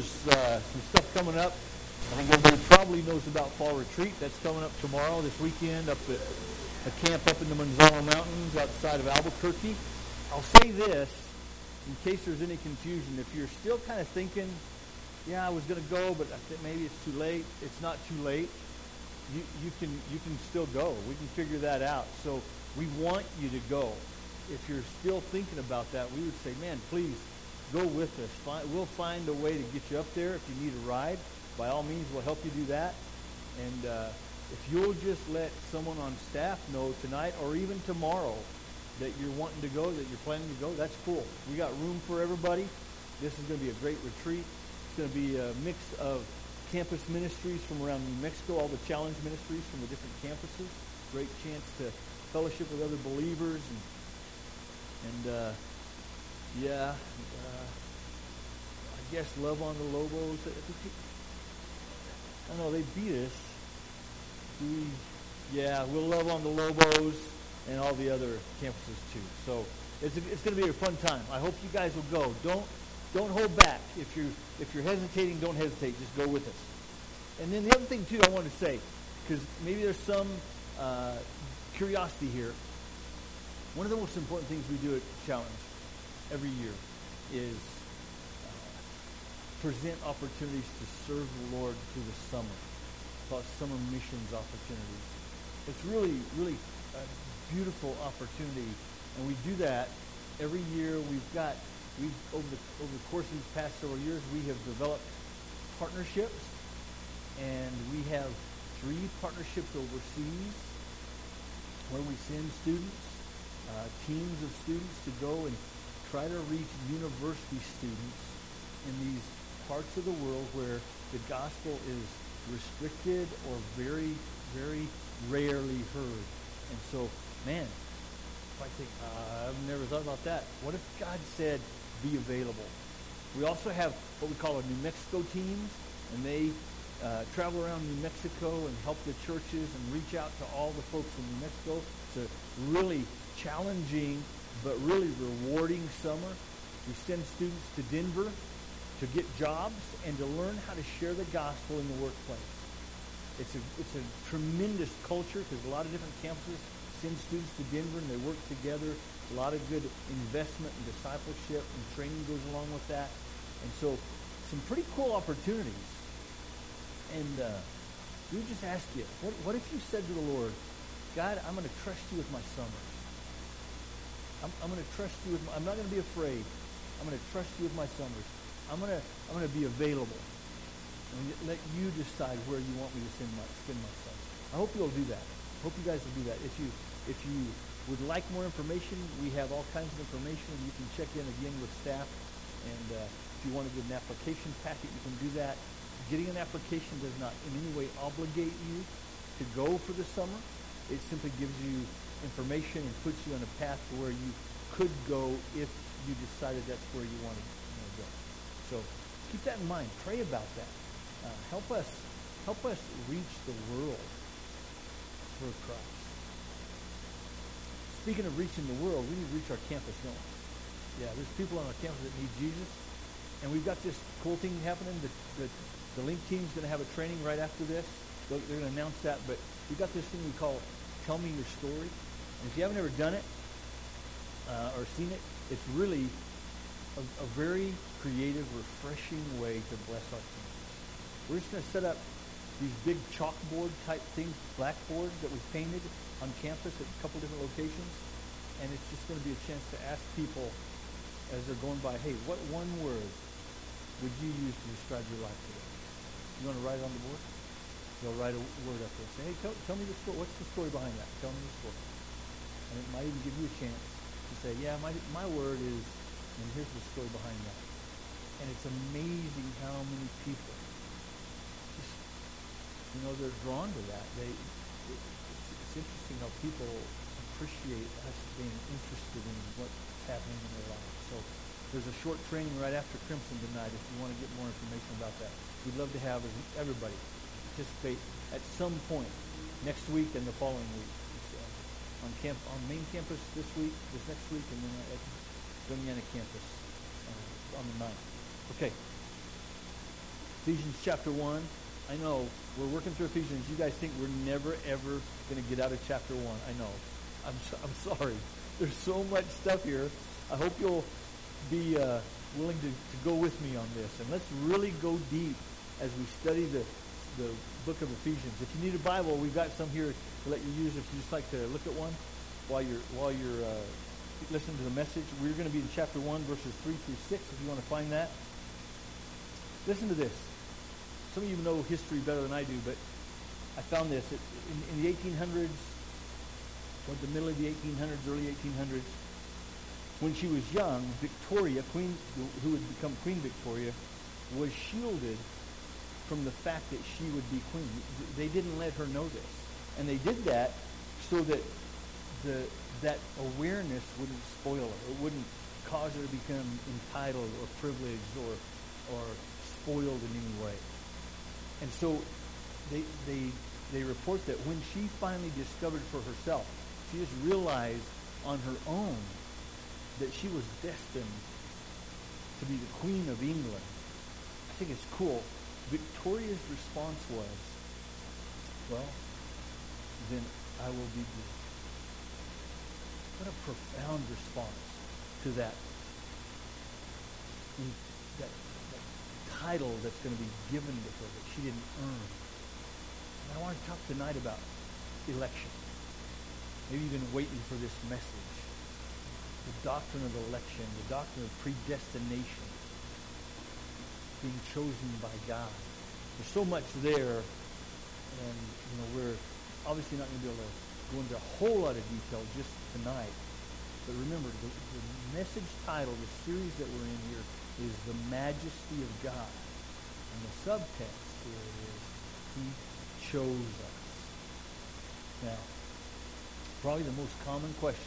there's some stuff coming up. I think everybody probably knows about Fall Retreat. That's coming up tomorrow, this weekend, up at a camp up in the Manzano Mountains outside of Albuquerque. I'll say this, in case there's any confusion. If you're still kind of thinking, yeah, I was going to go, but I think maybe it's too late. It's not too late. You can still go. We can figure that out. So we want you to go. If you're still thinking about that, we would say, man, please go with us. We'll find a way to get you up there. If you need a ride, by all means, we'll help you do that. And if you'll just let someone on staff know tonight or even tomorrow that you're wanting to go, that you're planning to go, that's cool. We got room for everybody. This is going to be a great retreat. It's going to be a mix of campus ministries from around New Mexico, all the challenge ministries from the different campuses. Great chance to fellowship with other believers and I guess love on the Lobos. I know they beat us. We'll love on the Lobos and all the other campuses too. So it's going to be a fun time. I hope you guys will go. Don't hold back. If you're hesitating, don't hesitate. Just go with us. And then the other thing too, I want to say, because maybe there's some curiosity here. One of the most important things we do at Challenge every year is present opportunities to serve the Lord through the summer. It's called summer missions opportunities. It's really, really a beautiful opportunity, and we do that every year. Over the course of these past several years, we have developed partnerships, and we have 3 partnerships overseas where we send students, teams of students to go and try to reach university students in these parts of the world where the gospel is restricted or very, very rarely heard. And so, man, if I think, I've never thought about that. What if God said, be available? We also have what we call our New Mexico teams, and they travel around New Mexico and help the churches and reach out to all the folks in New Mexico. It's a really challenging but really rewarding summer. We send students to Denver to get jobs and to learn how to share the gospel in the workplace. It's a tremendous culture because a lot of different campuses send students to Denver and they work together. A lot of good investment and discipleship and training goes along with that. And so some pretty cool opportunities. And we would just ask you, what if you said to the Lord, God, I'm going to trust you with my summers. I'm going to trust you with I'm not going to be afraid. I'm going to trust you with my summers. I'm going to be available. And let you decide where you want me to spend my summer. I hope you'll do that. I hope you guys will do that. If you would like more information, we have all kinds of information. You can check in again with staff. And if you want to get an application packet, you can do that. Getting an application does not in any way obligate you to go for the summer. It simply gives you information and puts you on a path to where you could go if you decided that's where you want to go. So keep that in mind. Pray about that. Help us reach the world for Christ. Speaking of reaching the world, we need to reach our campus, don't we? Yeah, there's people on our campus that need Jesus, and we've got this cool thing happening. The Link team's going to have a training right after this. They're going to announce that, but we've got this thing we call Tell Me Your Story. And if you haven't ever done it or seen it, it's really a very creative, refreshing way to bless our campus. We're just going to set up these big chalkboard type things, blackboards that we've painted on campus at a couple different locations. And it's just going to be a chance to ask people as they're going by, hey, what one word would you use to describe your life today? You want to write it on the board? They'll write a word up there. Say, hey, tell me the story. What's the story behind that? Tell me the story. And it might even give you a chance to say, yeah, my word is, and here's the story behind that. And it's amazing how many people just, they're drawn to that. It's interesting how people appreciate us being interested in what's happening in their lives. So there's a short training right after Crimson tonight if you want to get more information about that. We'd love to have everybody participate at some point next week and the following week. On main campus this next week, and then at Doñana campus on the 9th. Okay. Ephesians chapter 1. I know, we're working through Ephesians. You guys think we're never, ever going to get out of chapter 1. I know. I'm sorry. There's so much stuff here. I hope you'll be willing to go with me on this. And let's really go deep as we study the book of Ephesians. If you need a Bible, we've got some here to let you use if you just like to look at one while you're listening to the message. We're going to be in chapter 1, verses 3 through 6, if you want to find that. Listen to this. Some of you know history better than I do, but I found this. In the 1800s, toward the middle of the 1800s, early 1800s, when she was young, Victoria, who would become Queen Victoria, was shielded from the fact that she would be queen. They didn't let her know this. And they did that so that that awareness wouldn't spoil her. It wouldn't cause her to become entitled or privileged or spoiled in any way. And so they report that when she finally discovered for herself, she just realized on her own that she was destined to be the Queen of England. I think it's cool. Victoria's response was, well, then I will be good. What a profound response to that title that's going to be given to her that she didn't earn. And I want to talk tonight about election. Maybe you've been waiting for this message. The doctrine of election, the doctrine of predestination, being chosen by God. There's so much there, and we're obviously not going to be able to go into a whole lot of detail just tonight. But remember, the message title, the series that we're in here, is The Majesty of God. And the subtext here is He chose us. Now, probably the most common question,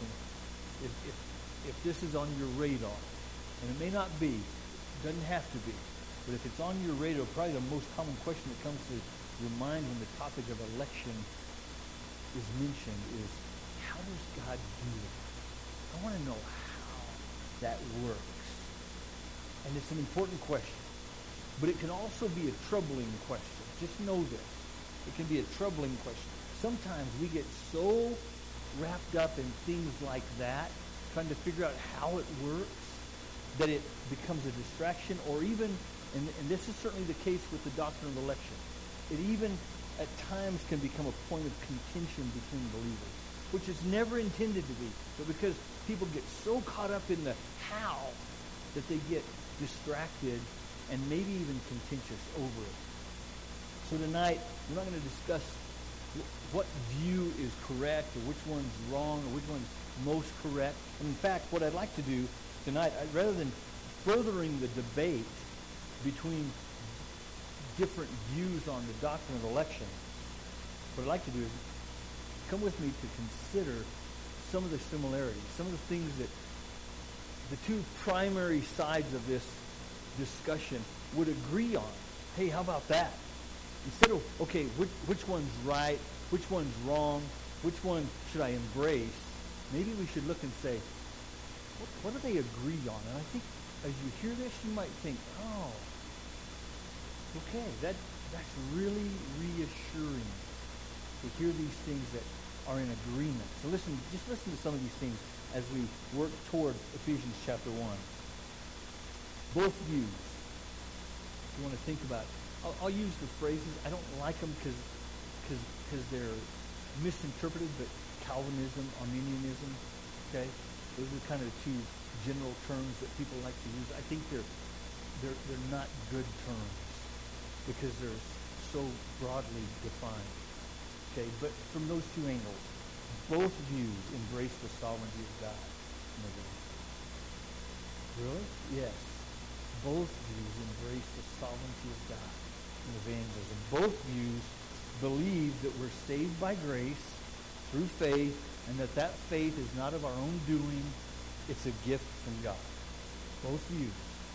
if this is on your radar, and it may not be, it doesn't have to be, but if it's on your radar, probably the most common question that comes to your mind when the topic of election is mentioned is, how does God do it? I want to know how that works. And it's an important question. But it can also be a troubling question. Just know this. It can be a troubling question. Sometimes we get so wrapped up in things like that, trying to figure out how it works, that it becomes a distraction, or even, and this is certainly the case with the doctrine of election, it even at times can become a point of contention between believers, which is never intended to be. But because people get so caught up in the how that they get distracted and maybe even contentious over it. So tonight, we're not going to discuss what view is correct or which one's wrong or which one's most correct. And in fact, what I'd like to do tonight, rather than furthering the debate between different views on the doctrine of election, what I'd like to do is come with me to consider some of the similarities, some of the things that the two primary sides of this discussion would agree on. Hey, how about that? Instead of, okay, which one's right, which one's wrong, which one should I embrace, maybe we should look and say, what do they agree on? And I think as you hear this, you might think, oh, okay, that's really reassuring to hear these things that are in agreement. So just listen to some of these things as we work toward Ephesians chapter 1. Both views. If you want to think about it. I'll use the phrases. I don't like them because they're misinterpreted, but Calvinism, Arminianism, okay? Those are kind of the two general terms that people like to use. I think they're not good terms because they're so broadly defined. Okay, but from those two angles, both views embrace the sovereignty of God. Really? Yes. Both views embrace the sovereignty of God in evangelism. Both views believe that we're saved by grace through faith, and that faith is not of our own doing. It's a gift from God. Both views.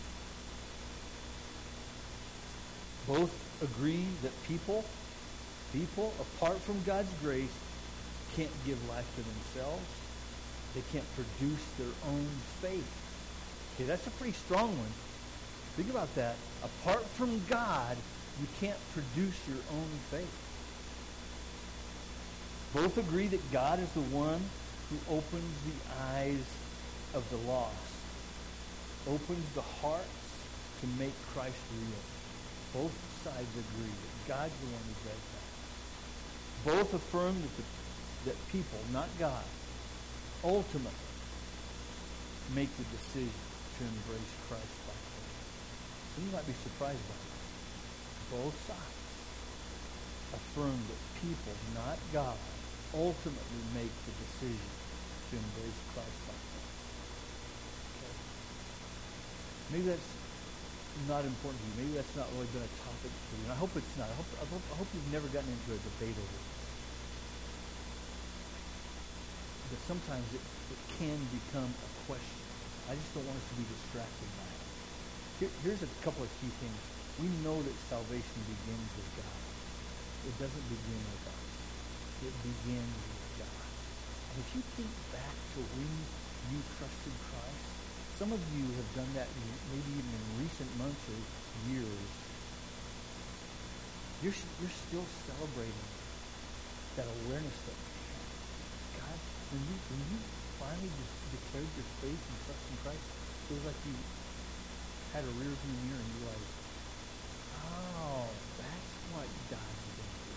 Both agree that people, apart from God's grace, can't give life to themselves. They can't produce their own faith. Okay, that's a pretty strong one. Think about that. Apart from God, you can't produce your own faith. Both agree that God is the one who opens the eyes of the lost, opens the hearts to make Christ real. Both sides agree that God's the one who does that. Both affirm that people, not God, ultimately make the decision to embrace Christ by faith. And you might be surprised by that. Both sides affirm that people, not God, ultimately make the decision to embrace Christ by faith. Okay? Maybe that's not important to you. Maybe that's not really been a topic for you. And I hope it's not. I hope you've never gotten into a debate over this. But sometimes it can become a question. I just don't want us to be distracted by it. Here's a couple of key things. We know that salvation begins with God. It doesn't begin with us. It begins with God. And if you think back to when you trusted Christ, some of you have done that maybe even in recent months or years. You're still celebrating that awareness that God, when you finally declared your faith and trust in Christ, it was like you had a rear view mirror and you realized, oh, that's what God's going to do.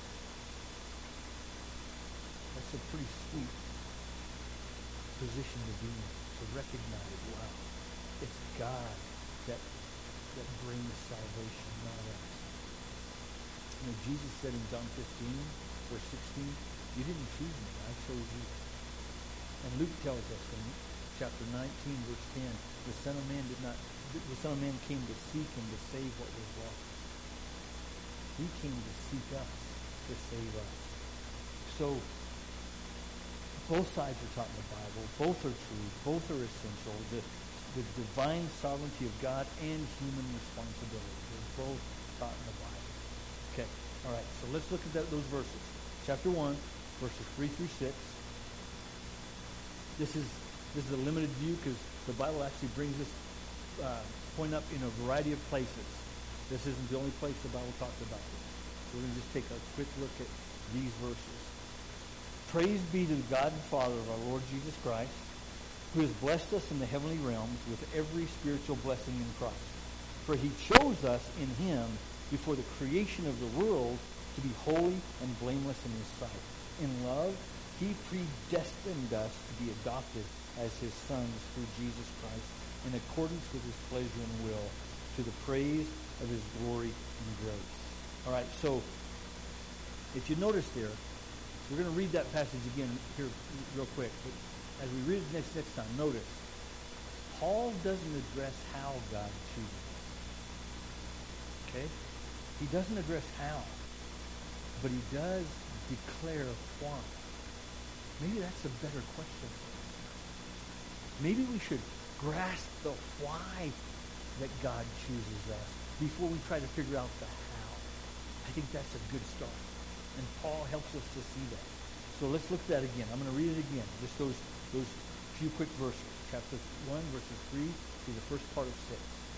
That's a pretty sweet position to be in, to recognize, wow, it's God that brings salvation, not us. You know, Jesus said in John 15, verse 16, you didn't choose me, I chose you. And Luke tells us in chapter 19, verse 10, the Son of Man came to seek and to save what was lost. He came to seek us, to save us. So, both sides are taught in the Bible. Both are true. Both are essential. The divine sovereignty of God and human responsibility. They're both taught in the Bible. Okay, all right. So let's look at those verses. Chapter 1, verses 3 through 6. This is a limited view because the Bible actually brings this point up in a variety of places. This isn't the only place the Bible talks about this. So we're going to just take a quick look at these verses. Praise be to the God and Father of our Lord Jesus Christ, who has blessed us in the heavenly realms with every spiritual blessing in Christ. For he chose us in him before the creation of the world to be holy and blameless in his sight. In love, he predestined us to be adopted as his sons through Jesus Christ in accordance with his pleasure and will, to the praise of his glory and grace. All right, so if you notice there, we're going to read that passage again here real quick. But as we read it next time, notice, Paul doesn't address how God chooses us. Okay? He doesn't address how, but he does declare why. Maybe that's a better question for us. Maybe we should grasp the why that God chooses us before we try to figure out the how. I think that's a good start. And Paul helps us to see that. So let's look at that again. I'm going to read it again. Just those few quick verses. Chapter 1, verses 3 through the first part of 6.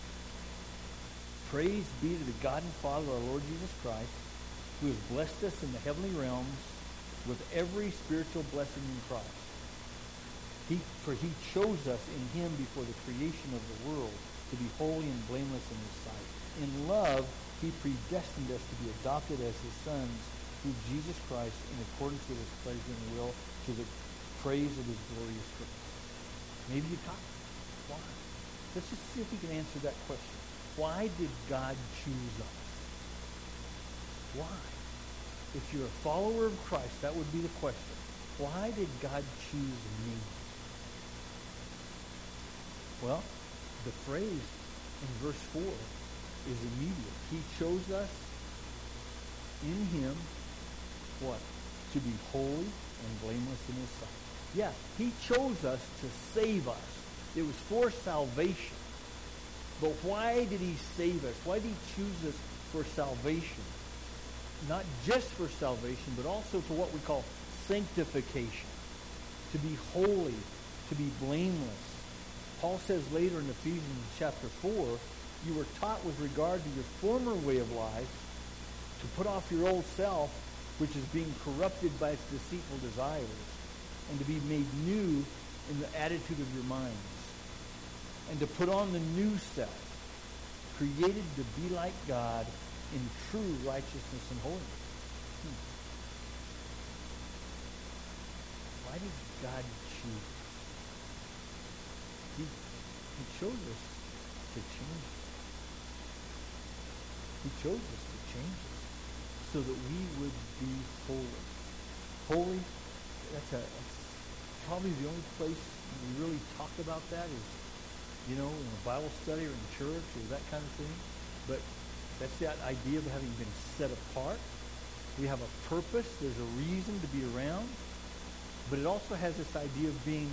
Praise be to the God and Father of our Lord Jesus Christ, who has blessed us in the heavenly realms with every spiritual blessing in Christ. For he chose us in him before the creation of the world to be holy and blameless in his sight. In love, he predestined us to be adopted as his sons through Jesus Christ in accordance with his pleasure and will, to the praise of his glorious grace. Maybe you talk. Why? Let's just see if we can answer that question. Why did God choose us? Why? If you're a follower of Christ, that would be the question. Why did God choose me? Well, the phrase in verse 4 is immediate. He chose us in him, what? To be holy and blameless in his sight. Yeah, he chose us to save us. It was for salvation. But why did he save us? Why did he choose us for salvation? Not just for salvation, but also for what we call sanctification. To be holy, to be blameless. Paul says later in Ephesians chapter 4 you were taught with regard to your former way of life to put off your old self, which is being corrupted by its deceitful desires, and to be made new in the attitude of your minds, and to put on the new self, created to be like God in true righteousness and holiness. Why did God choose? He chose us to change us. He chose us to change us so that we would be holy. Holy, that's probably the only place we really talk about that is, in a Bible study or in church or that kind of thing. But that's that idea of having been set apart. We have a purpose. There's a reason to be around. But it also has this idea of being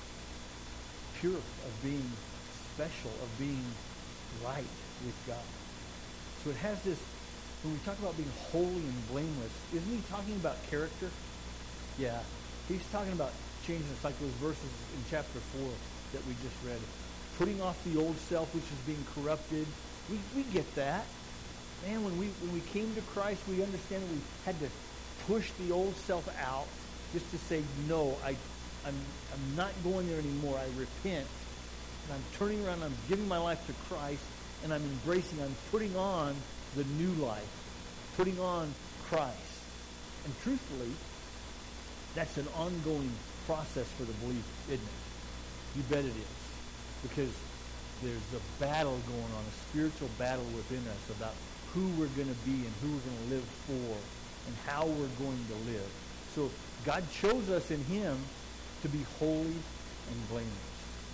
pure, of being special, of being right with God. So it has this, when we talk about being holy and blameless, isn't he talking about character? Yeah. He's talking about changing us, like those verses in chapter 4 that we just read. Putting off the old self, which is being corrupted. We get that. Man, when we came to Christ, we understand that we had to push the old self out just to say, no, I'm not going there anymore. I repent. And I'm turning around, I'm giving my life to Christ, and I'm putting on the new life, putting on Christ. And truthfully, that's an ongoing process for the believer, isn't it? You bet it is. Because there's a battle going on, a spiritual battle within us about who we're going to be and who we're going to live for and how we're going to live. So God chose us in him to be holy and blameless.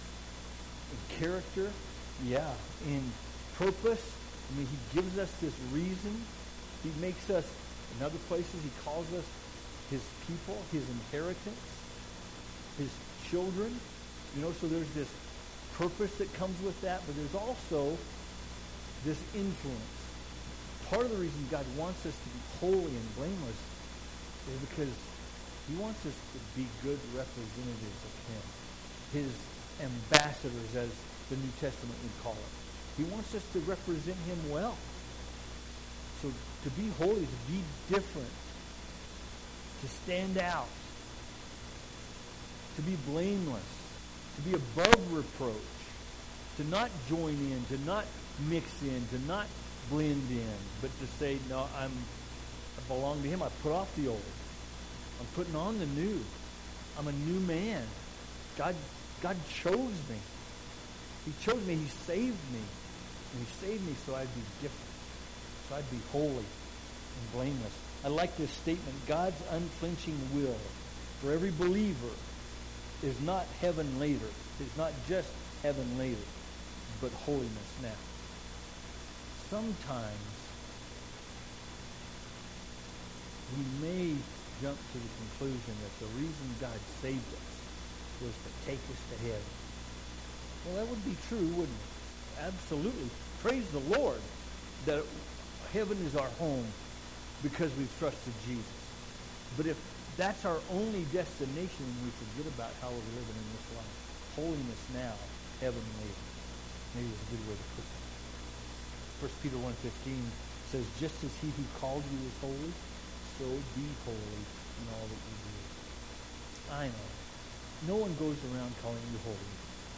In character, yeah. In purpose, he gives us this reason. He makes us, in other places, he calls us his people, his inheritance, his children. So there's this purpose that comes with that, but there's also this influence. Part of the reason God wants us to be holy and blameless is because he wants us to be good representatives of him. His ambassadors, as the New Testament would call it. He wants us to represent him well. So to be holy, to be different, to stand out, to be blameless, to be above reproach, to not join in, to not mix in, to not blend in, but to say, no, I belong to him. I put off the old. I'm putting on the new. I'm a new man. God chose me. He chose me. He saved me. And he saved me so I'd be different. So I'd be holy and blameless. I like this statement. God's unflinching will for every believer is not heaven later. It's not just heaven later, but holiness now. Sometimes we may jump to the conclusion that the reason God saved us was to take us to heaven. Well, that would be true, wouldn't it? Absolutely. Praise the Lord that heaven is our home because we've trusted Jesus. But if that's our only destination, we forget about how we're living in this life. Holiness now, heaven later. Maybe it's a good way to put that. 1 Peter 1:15 says, just as he who called you is holy, so be holy in all that you do. I know. No one goes around calling you holy,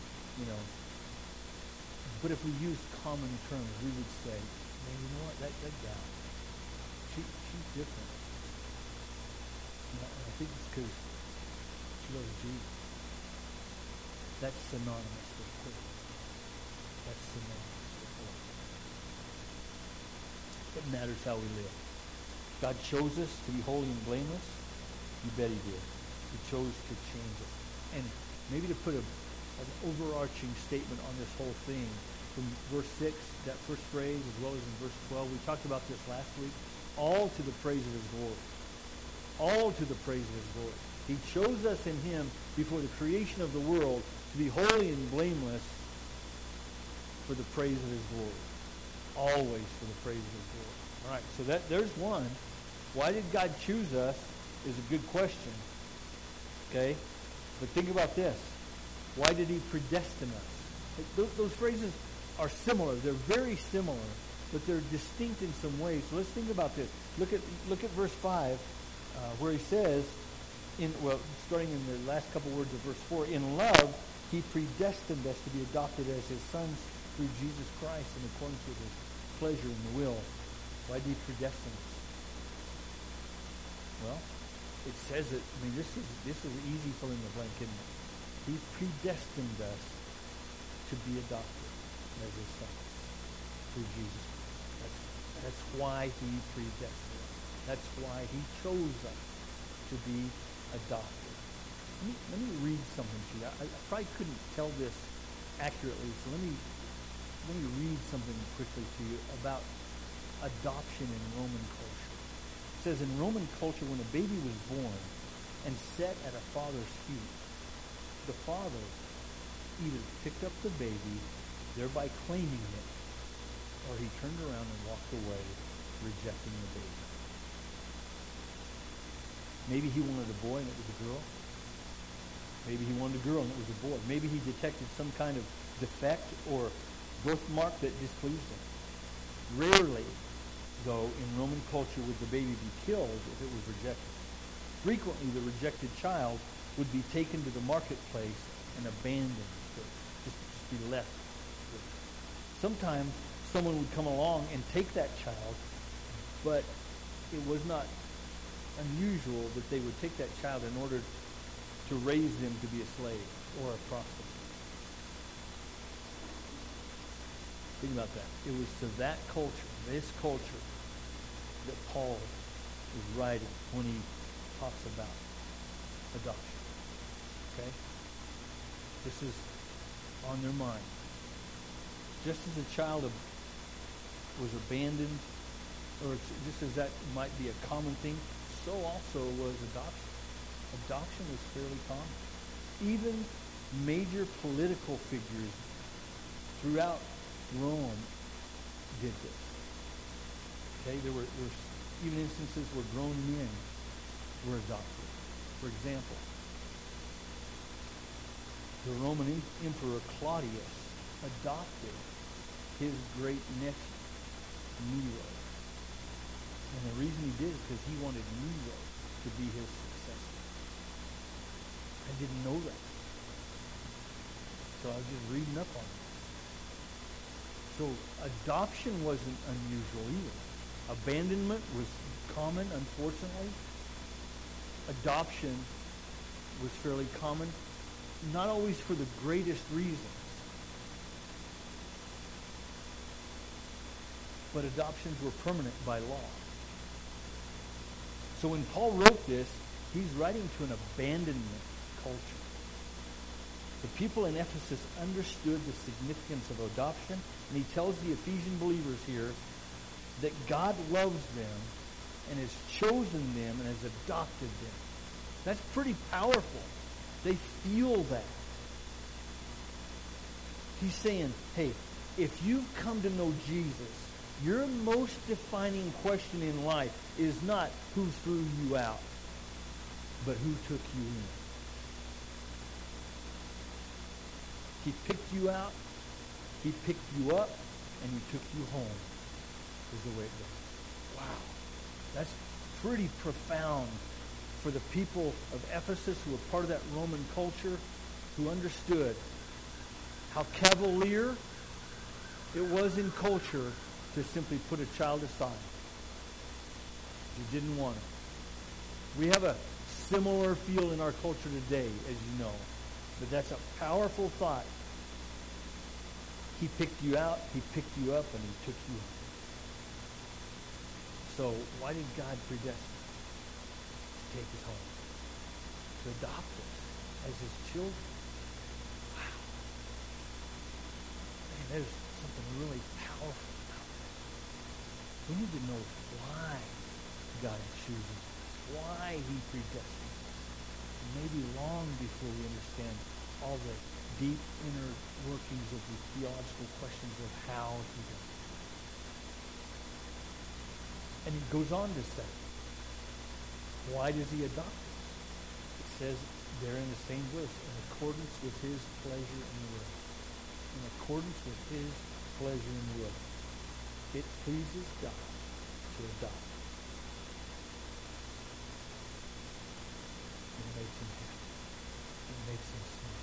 But if we use common terms, we would say, man, you know what? That gal, she's different. And I think it's because she loves Jesus. That's synonymous with holy. That's synonymous with holy. It matters how we live. God chose us to be holy and blameless. You bet he did. He chose to change us. And maybe to put an overarching statement on this whole thing, from verse 6, that first phrase, as well as in verse 12, we talked about this last week, all to the praise of his glory. All to the praise of his glory. He chose us in him before the creation of the world to be holy and blameless for the praise of his glory. Always for the praise of his glory. All right, so there's one. Why did God choose us is a good question. Okay? But think about this. Why did he predestine us? Those phrases are similar. They're very similar, but they're distinct in some ways. So let's think about this. Look at verse 5, where he says, starting in the last couple words of verse 4, in love, he predestined us to be adopted as his sons through Jesus Christ in accordance with his pleasure and will. Why did he predestine us? Well, it says it. I mean, this is easy fill in the blank, isn't it? He predestined us to be adopted as his sons through Jesus Christ. That's why he predestined us. That's why he chose us to be adopted. Let me read something to you. I probably couldn't tell this accurately, so let me read something quickly to you about adoption in Roman culture. It says in Roman culture, when a baby was born and set at a father's feet, the father either picked up the baby, thereby claiming it, or he turned around and walked away, rejecting the baby. Maybe he wanted a boy and it was a girl. Maybe he wanted a girl and it was a boy. Maybe he detected some kind of defect or birthmark that displeased him. Rarely, though, in Roman culture would the baby be killed if it was rejected. Frequently, the rejected child would be taken to the marketplace and abandoned, just be left. Sometimes someone would come along and take that child, but it was not unusual that they would take that child in order to raise them to be a slave or a prostitute. Think about that. It was to that culture, this culture, that Paul is writing when he talks about adoption. Okay? This is on their mind. Just as a child was abandoned, or just as that might be a common thing, so also was adoption. Adoption was fairly common. Even major political figures throughout Rome did this. Okay, there were even instances where grown men were adopted. For example, the Roman Emperor Claudius adopted his great nephew, Nero. And the reason he did is because he wanted Nero to be his successor. I didn't know that. So I was just reading up on it. So adoption wasn't unusual either. Abandonment was common, unfortunately. Adoption was fairly common, not always for the greatest reasons. But adoptions were permanent by law. So when Paul wrote this, he's writing to an abandonment culture. The people in Ephesus understood the significance of adoption, and he tells the Ephesian believers here that God loves them and has chosen them and has adopted them. That's pretty powerful. They feel that. He's saying, hey, if you've come to know Jesus, your most defining question in life is not who threw you out, but who took you in. He picked you out, he picked you up, and he took you home, is the way it goes. Wow. That's pretty profound for the people of Ephesus who were part of that Roman culture, who understood how cavalier it was in culture to simply put a child aside. You didn't want it. We have a similar feel in our culture today, as you know. But that's a powerful thought. He picked you out, he picked you up, and he took you in. So why did God predestine? To take us home. To adopt us as his children. Wow. Man, there's something really powerful about that. We need to know why God is choosing us, why he predestined us. Maybe long before we understand all the deep inner workings of the theological questions of how he does it. And he goes on to say, why does he adopt us? It says there in the same verse, in accordance with his pleasure and will. In accordance with his pleasure and will. It pleases God to adopt. It makes him happy. It makes him smile.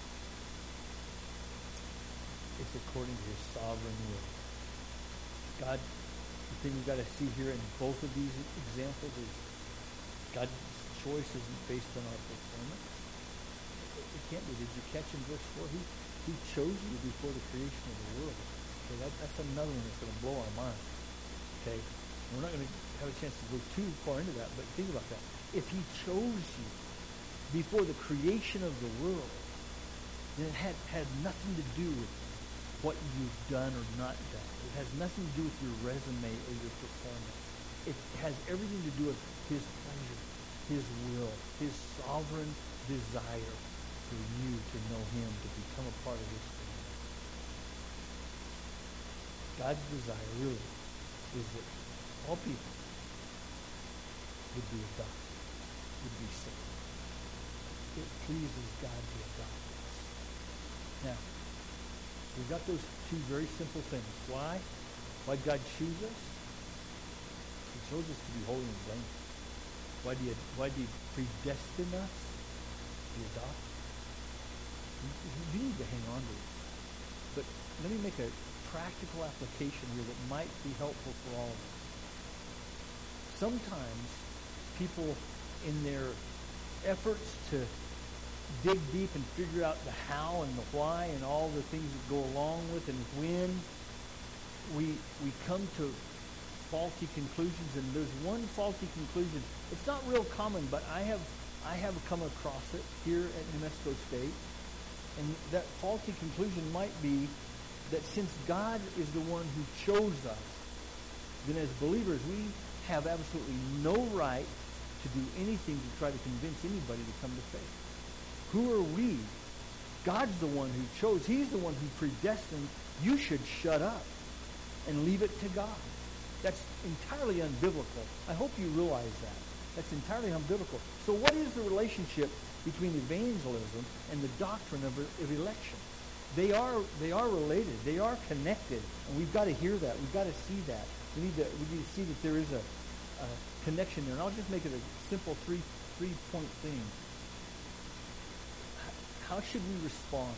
It's according to his sovereign will. God, the thing you've got to see here in both of these examples is God's choice isn't based on our performance. It can't be. Did you catch in verse 4? He chose you before the creation of the world. Okay, that's another one that's going to blow our mind. Okay? We're not going to have a chance to go too far into that, but think about that. If he chose you before the creation of the world, then it had nothing to do with what you've done or not done. It has nothing to do with your resume or your performance. It has everything to do with his pleasure, his will, his sovereign desire for you to know him, to become a part of his family. God's desire really is that all people would be adopted, would be saved. It pleases God to adopt us. Now, we've got those two very simple things. Why? Why did God choose us? He chose us to be holy and blameless. Why did he predestine us to be adopted? You need to hang on to it. But let me make a practical application here that might be helpful for all of us. Sometimes people, in their efforts to dig deep and figure out the how and the why and all the things that go along with and when, we come to faulty conclusions. And there's one faulty conclusion. It's not real common, but I have come across it here at New Mexico State. And that faulty conclusion might be that since God is the one who chose us, then as believers we have absolutely no right to do anything to try to convince anybody to come to faith. Who are we? God's the one who chose. He's the one who predestined. You should shut up and leave it to God. That's entirely unbiblical. I hope you realize that. That's entirely unbiblical. So what is the relationship between evangelism and the doctrine of election? They are related. They are connected. And we've got to hear that. We've got to see that. We need to see that there is a connection there. And I'll just make it a simple three-point thing. How should we respond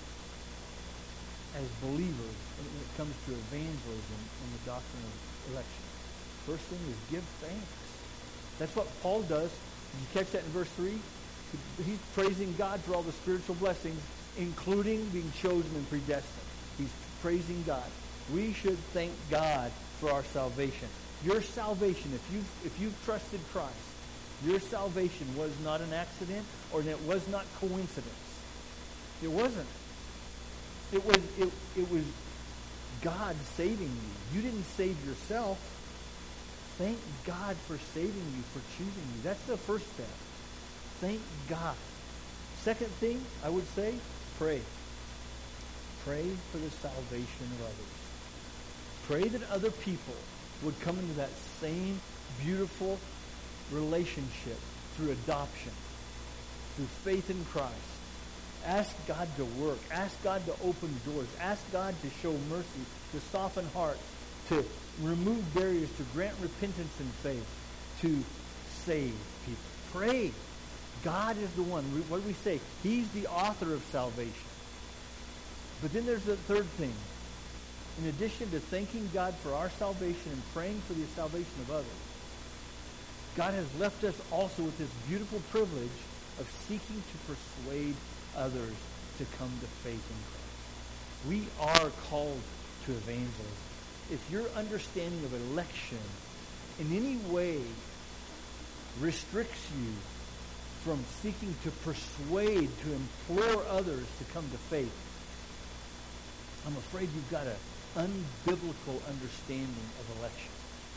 as believers when it comes to evangelism and the doctrine of election? First thing is give thanks. That's what Paul does. Did you catch that in verse 3? He's praising God for all the spiritual blessings, including being chosen and predestined. He's praising God. We should thank God for our salvation. Your salvation, if you've trusted Christ, your salvation was not an accident, or it was not coincidence. It wasn't. It was God saving you. You didn't save yourself. Thank God for saving you, for choosing you. That's the first step. Thank God. Second thing, I would say, pray. Pray for the salvation of others. Pray that other people would come into that same beautiful relationship through adoption, through faith in Christ. Ask God to work. Ask God to open doors. Ask God to show mercy, to soften hearts, to remove barriers, to grant repentance and faith, to save people. Pray. God is the one. What do we say? He's the author of salvation. But then there's the third thing. In addition to thanking God for our salvation and praying for the salvation of others, God has left us also with this beautiful privilege of seeking to persuade others to come to faith in Christ. We are called to evangelism. If your understanding of election in any way restricts you from seeking to persuade, to implore others to come to faith, I'm afraid you've got an unbiblical understanding of election.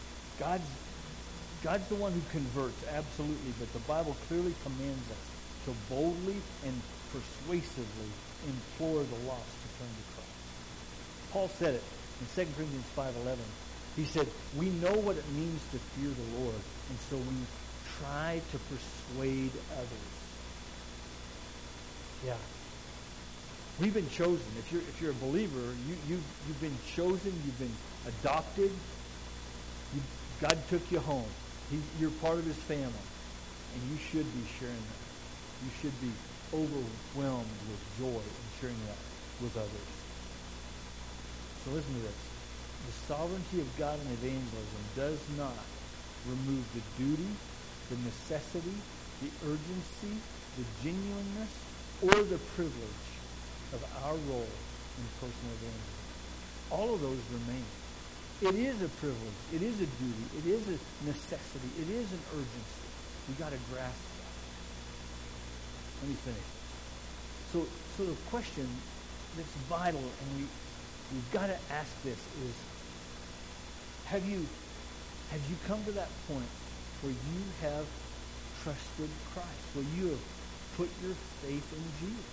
God's the one who converts, absolutely, but the Bible clearly commands us to boldly and persuasively implore the lost to turn to Christ. Paul said it in 2 Corinthians 5:11. He said, we know what it means to fear the Lord, and so we try to persuade others. Yeah. We've been chosen. If you're a believer, you've been chosen. You've been adopted. God took you home. You're part of His family, and you should be sharing that. You should be overwhelmed with joy in sharing that with others. So listen to this. The sovereignty of God in evangelism does not remove the duty, the necessity, the urgency, the genuineness, or the privilege of our role in personal evangelism. All of those remain. It is a privilege. It is a duty. It is a necessity. It is an urgency. We've got to grasp that. Let me finish. So the question that's vital, and we've got to ask this, is have you come to that point where you have trusted Christ, where you have put your faith in Jesus?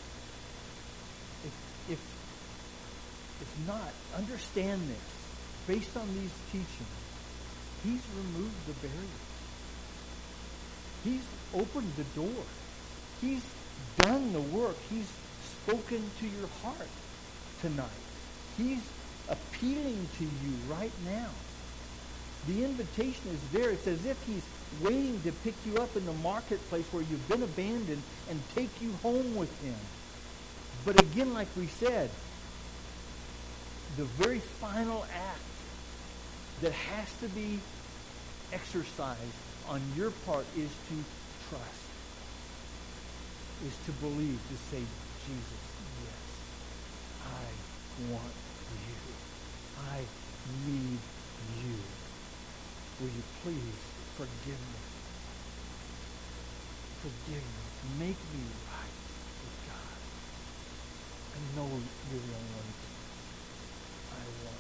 If not, understand this. Based on these teachings, He's removed the barriers. He's opened the door. He's done the work. He's spoken to your heart tonight. He's appealing to you right now. The invitation is there. It's as if He's waiting to pick you up in the marketplace where you've been abandoned and take you home with Him. But again, like we said, the very final act that has to be exercised on your part is to trust, is to believe, to say, Jesus, yes, I want you. I need you. Will you please forgive me? Forgive me. Make me right with God. I know you're the only one I want.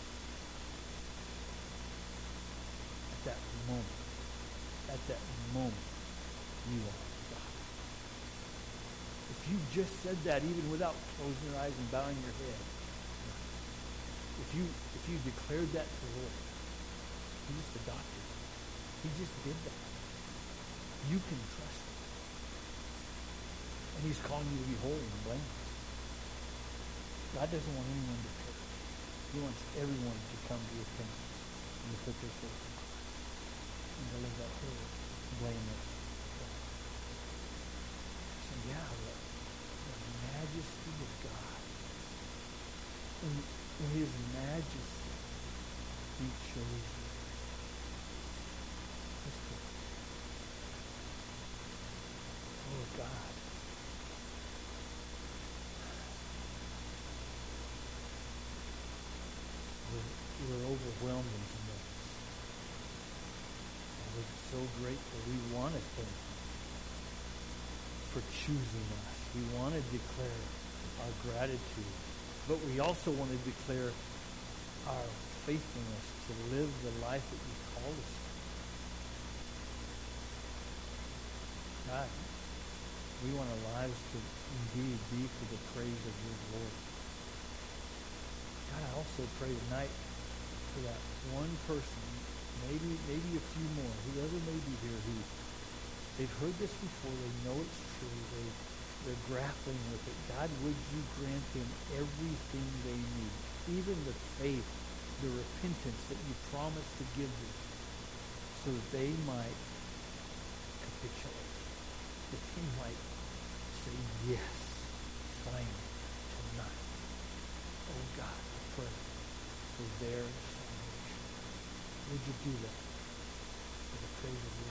At that moment, you are God. If you just said that, even without closing your eyes and bowing your head, if you declared that to the Lord, He just adopted you. He just did that. You can trust Him. And He's calling you to be holy and blameless. God doesn't want anyone to perish. He wants everyone to come to repentance and to put their faith in Christ and to live that holy, blameless life. So the majesty of God, in His majesty, He chose you. Let's pray. Oh God, we're overwhelmed in some ways. And we're so grateful. We want to thank you for choosing us. We want to declare our gratitude. But we also want to declare our faithfulness to live the life that you've called us to. God, we want our lives to indeed be for the praise of your glory. God, I also pray tonight for that one person, maybe a few more, whoever may be here, who they've heard this before, they know it's true, they're grappling with it. God, would you grant them everything they need, even the faith, the repentance that you promised to give them, so that they might capitulate, that they might say yes, finally, tonight. Oh God, I pray for their salvation. Would you do that for the praise of